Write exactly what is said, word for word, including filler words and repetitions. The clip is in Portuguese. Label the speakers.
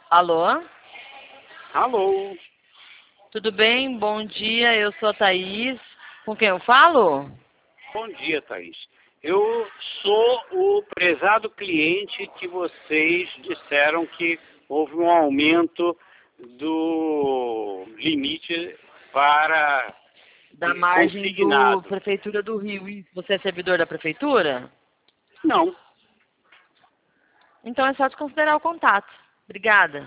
Speaker 1: Alô?
Speaker 2: Alô?
Speaker 1: Tudo bem? Bom dia, eu sou a Thaís. Com quem eu falo?
Speaker 2: Bom dia, Thaís. Eu sou o prezado cliente que vocês disseram que houve um aumento do limite para
Speaker 1: Da margem do
Speaker 2: consignado.
Speaker 1: Prefeitura do Rio. Isso. Você é servidor da Prefeitura?
Speaker 2: Não.
Speaker 1: Então é só desconsiderar o contato. Obrigada.